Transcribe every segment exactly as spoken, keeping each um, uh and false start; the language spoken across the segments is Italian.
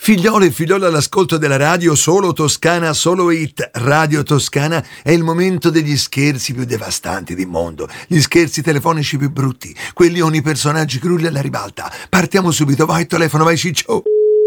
Figliole e figliole all'ascolto della radio, solo Toscana, solo Hit, Radio Toscana, è il momento degli scherzi più devastanti del mondo, gli scherzi telefonici più brutti, quelli con i personaggi crulli alla ribalta. Partiamo subito, vai telefono, vai Ciccio.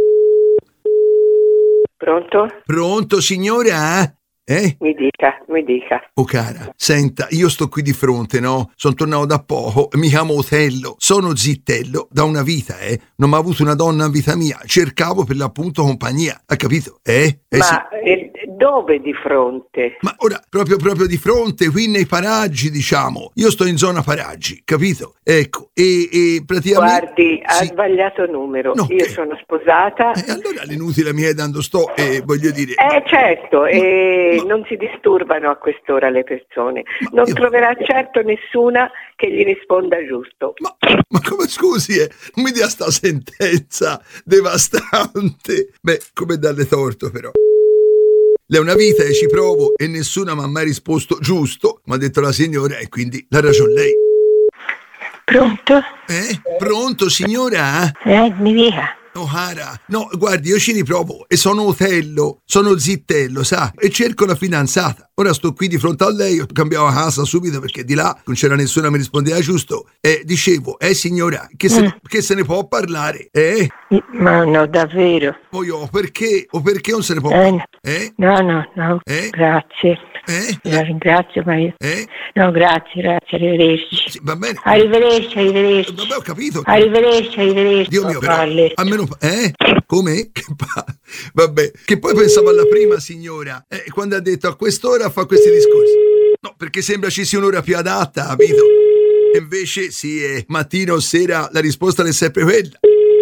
Pronto? Pronto signora? Eh? Mi dica, mi dica. Oh cara, senta, io sto qui di fronte, no? Sono tornato da poco, mi chiamo Otello, sono zittello da una vita, eh? Non mi ha avuto una donna in vita mia, cercavo per l'appunto compagnia, ha capito? Eh? eh Ma sì. eh, dove di fronte? Ma ora, proprio proprio di fronte, qui nei paraggi, diciamo. Io sto in zona paraggi, capito? Ecco, e, e praticamente... Guardi, ha sì. sbagliato numero. No, Io che? sono sposata. E allora l'inutile mi è dando sto, e voglio dire... Eh certo, e ma- non si disturbano a quest'ora le persone. Ma Non io- troverà certo nessuna che gli risponda giusto. Ma, ma come scusi, eh? Non mi dia sta sentenza devastante. Beh, come darle torto però. Lei è una vita e ci provo e nessuno mi ha mai risposto giusto, mi ha detto la signora e quindi l'ha ragione lei. Pronto? Eh? Pronto signora? Eh, mi dica. Oh cara, no guardi io ci riprovo e sono Otello, sono zittello sa e cerco la fidanzata. Ora sto qui di fronte a lei, cambiavo casa subito perché di là non c'era nessuno che mi rispondeva giusto. E dicevo, eh signora, che se, Mm. che se ne può parlare? Eh? Ma no, davvero. Poi oh, perché? O perché non se ne può Eh, parlare? Eh? no, no, no. Eh? Grazie. Eh? La ringrazio, ma io... Eh? No, grazie, grazie, arrivederci. Sì, va bene. Arrivederci, arrivederci. Vabbè, ho capito. Arrivederci, arrivederci. Dio mio, però, Palle. almeno... Eh? Come? Che pa- Vabbè, che poi pensavo alla prima signora, eh, quando ha detto a quest'ora fa questi discorsi. No, perché sembra ci sia un'ora più adatta, capito? E invece sì, è mattino o sera, la risposta è sempre quella.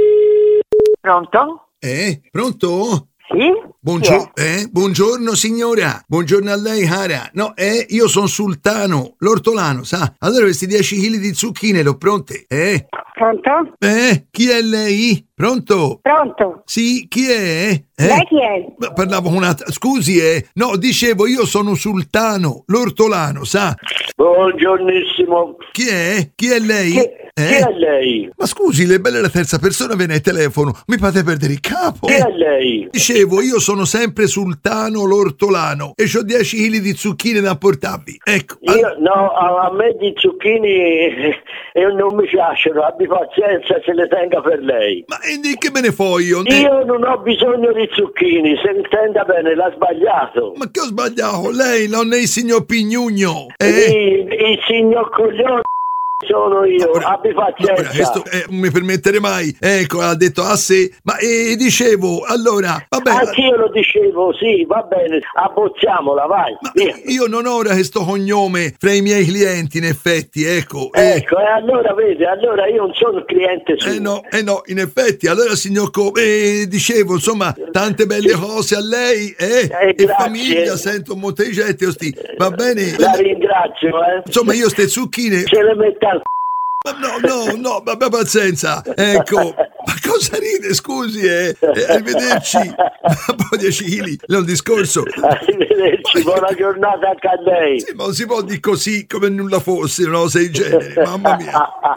Pronto? Eh? Pronto? Sì? Buongio- eh? Buongiorno signora, buongiorno a lei cara. No, eh, io sono sultano, l'ortolano, sa? Allora questi dieci chili di zucchine l'ho pronte, eh? Pronto? Eh? Chi è lei? Pronto? Pronto? Sì, chi è? Eh? Lei chi è? Ma parlavo con un'altra. Scusi, eh? No, dicevo io sono sultano, l'ortolano, sa? Buongiornissimo. Chi è? Chi è lei? Chi, Eh? chi è lei? Ma scusi, le belle la terza persona viene al telefono, mi fate perdere il capo. Chi è lei? Dicevo, io sono sempre sultano l'ortolano e c'ho dieci chili di zucchine da portarvi. Ecco. Io, no, a, a me di zucchini eh, non mi piacciono, abbi pazienza, se le tenga per lei. Ma e di che me ne fo io? Eh, Io non ho bisogno di zucchini, se intenda bene, l'ha sbagliato. Ma che ho sbagliato? Lei non è il signor Pignugno. Eh? Il, il signor coglione sono io, Ora- abbi ma ora, pazienza. questo eh, non mi permettere mai. Ecco, ha detto a sé. Ma eh, dicevo, allora, vabbè. Anch'io lo dicevo, sì, va bene, abbozziamola, vai, Ma via. io non ho ora questo cognome fra i miei clienti, in effetti, ecco. Eh, Ecco, e allora vedi, allora io non sono il cliente suo. eh no, eh no, in effetti, allora signor Co, eh, dicevo, insomma, tante belle cose a lei, eh, Eh, e grazie. famiglia, sento molte gente, osti, va bene? La ringrazio, eh. Insomma, io ste zucchine, Se le metta al ma no, no, no, ma abbia pazienza, ecco, ma cosa ride, scusi, eh, eh arrivederci, un po' dieci chili, è un discorso. Arrivederci, buona giornata anche a lei. Sì, ma non si può dire così come nulla fosse, una cosa del genere, mamma mia.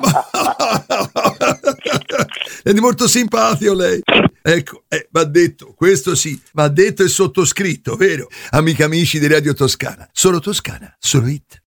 È di molto simpatico lei. Ecco, eh, va detto, questo sì, va detto e sottoscritto, vero? Amiche amici di Radio Toscana, solo Toscana, solo Hit.